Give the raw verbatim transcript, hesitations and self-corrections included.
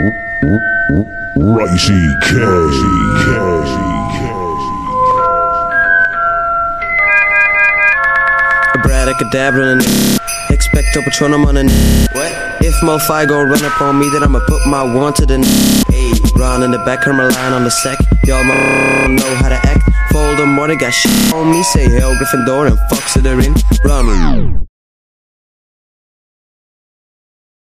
Righty K. Abracadabra and expecto patronum on a what? If Mo-Fi gon' run up on me, then I'ma put my one to the hey. Round in the back, I'm relying on the sec. Y'all don't know how to act. Voldemort got shit on me. Say hell Gryffindor and fucks to the ring. Run.